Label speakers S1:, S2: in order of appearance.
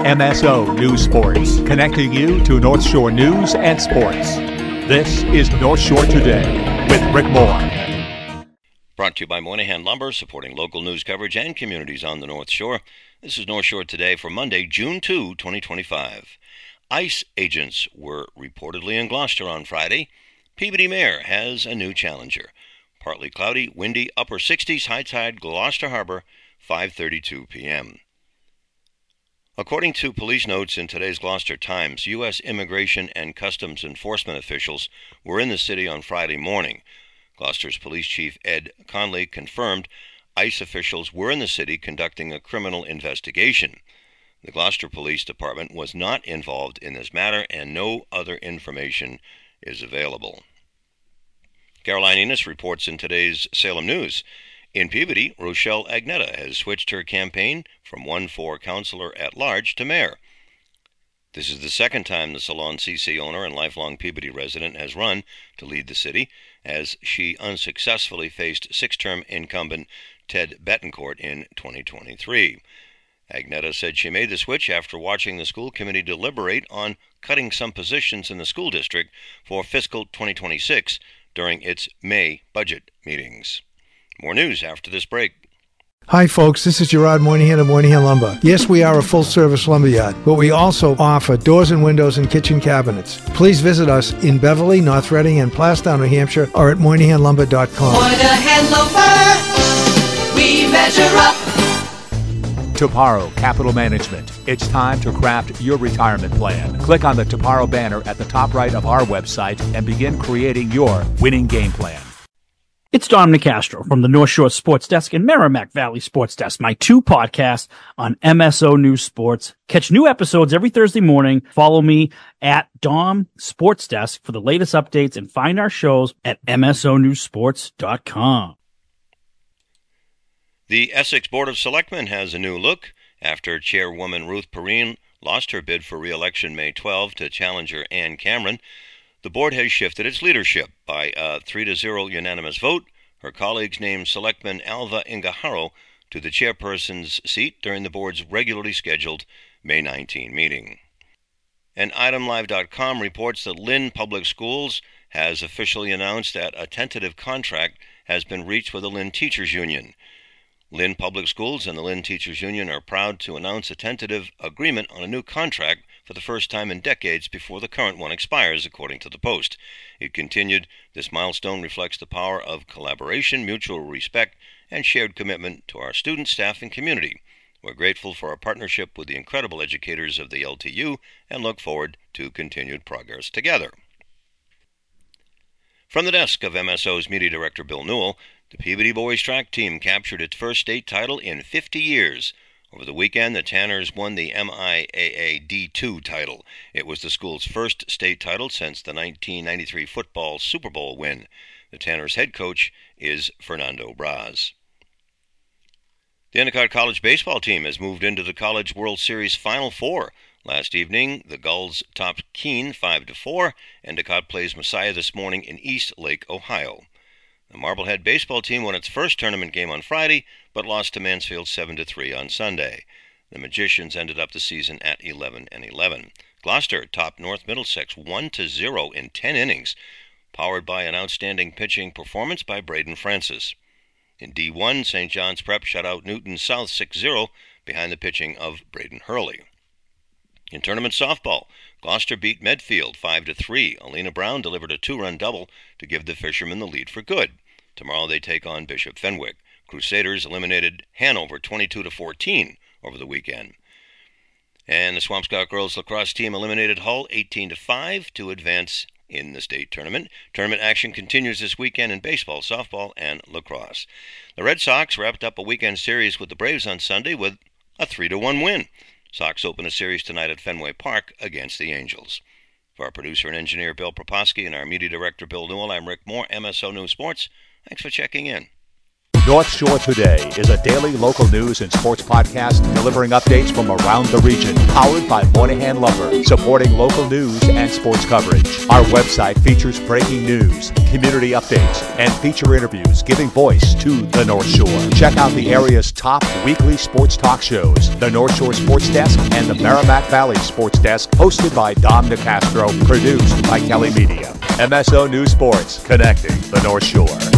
S1: MSO News Sports, connecting you to North Shore news and sports. This is North Shore Today with Rick Moore.
S2: Brought to you by Moynihan Lumber, supporting local news coverage and communities on the North Shore. This is North Shore Today for Monday, June 2, 2025. ICE agents were reportedly in Gloucester on Friday. Peabody Mayor has a new challenger. Partly cloudy, windy, upper 60s, high tide, Gloucester Harbor, 5:32 p.m. According to police notes in today's Gloucester Times, U.S. Immigration and Customs Enforcement officials were in the city on Friday morning. Gloucester's Police Chief Ed Conley confirmed ICE officials were in the city conducting a criminal investigation. The Gloucester Police Department was not involved in this matter, and no other information is available. Caroline Enos reports in today's Salem News. In Peabody, Rochelle Agnetta has switched her campaign from 1-4 councilor at large to mayor. This is the second time the Salon CC owner and lifelong Peabody resident has run to lead the city, as she unsuccessfully faced six-term incumbent Ted Betancourt in 2023. Agnetta said she made the switch after watching the school committee deliberate on cutting some positions in the school district for fiscal 2026 during its May budget meetings. More news after this break.
S3: Hi folks, this is Gerard Moynihan of Moynihan Lumber. Yes, we are a full-service lumberyard, but we also offer doors and windows and kitchen cabinets. Please visit us in Beverly, North Reading, and Plastown, New Hampshire, or at MoynihanLumber.com.
S4: Moynihan Lumber, we measure up.
S1: Toparo Capital Management. It's time to craft your retirement plan. Click on the Toparo banner at the top right of our website and begin creating your winning game plan.
S5: It's Dom Nicastro from the North Shore Sports Desk and Merrimack Valley Sports Desk, my two podcasts on MSO News Sports. Catch new episodes every Thursday morning. Follow me at Dom Sports Desk for the latest updates and find our shows at msonewsports.com.
S2: The Essex Board of Selectmen has a new look after Chairwoman Ruth Perrine lost her bid for re-election May 12 to challenger Ann Cameron. The board has shifted its leadership by a 3-0 unanimous vote. Her colleagues named Selectman Alva Ingaharo to the chairperson's seat during the board's regularly scheduled May 19 meeting. And ItemLive.com reports that Lynn Public Schools has officially announced that a tentative contract has been reached with the Lynn Teachers Union. Lynn Public Schools and the Lynn Teachers Union are proud to announce a tentative agreement on a new contract for the first time in decades before the current one expires, according to the Post. It continued, this milestone reflects the power of collaboration, mutual respect, and shared commitment to our students, staff, and community. We're grateful for our partnership with the incredible educators of the LTU and look forward to continued progress together. From the desk of MSO's Media Director Bill Newell, the Peabody Boys track team captured its first state title in 50 years. Over the weekend, the Tanners won the MIAA D2 title. It was the school's first state title since the 1993 football Super Bowl win. The Tanners' head coach is Fernando Braz. The Endicott College baseball team has moved into the College World Series Final Four. Last evening, the Gulls topped Keene 5-4. Endicott plays Messiah this morning in East Lake, Ohio. The Marblehead baseball team won its first tournament game on Friday, but lost to Mansfield 7-3 on Sunday. The Magicians ended up the season at 11-11. Gloucester topped North Middlesex 1-0 in 10 innings, powered by an outstanding pitching performance by Braden Francis. In D1, St. John's Prep shut out Newton South 6-0 behind the pitching of Braden Hurley. In tournament softball, Gloucester beat Medfield 5-3. Alina Brown delivered a 2-run double to give the Fishermen the lead for good. Tomorrow they take on Bishop Fenwick. Crusaders eliminated Hanover 22-14 over the weekend. And the Swampscott girls lacrosse team eliminated Hull 18-5 to advance in the state tournament. Tournament action continues this weekend in baseball, softball, and lacrosse. The Red Sox wrapped up a weekend series with the Braves on Sunday with a 3-1 win. Sox open a series tonight at Fenway Park against the Angels. For our producer and engineer Bill Proposky and our media director Bill Newell, I'm Rick Moore, MSO News Sports. Thanks for checking in.
S1: North Shore Today is a daily local news and sports podcast delivering updates from around the region, powered by Moynihan Lumber, supporting local news and sports coverage. Our website features breaking news, community updates, and feature interviews giving voice to the North Shore. Check out the area's top weekly sports talk shows, the North Shore Sports Desk and the Merrimack Valley Sports Desk, hosted by Dom DeCastro, produced by Kelly Media. MSO News Sports, connecting the North Shore.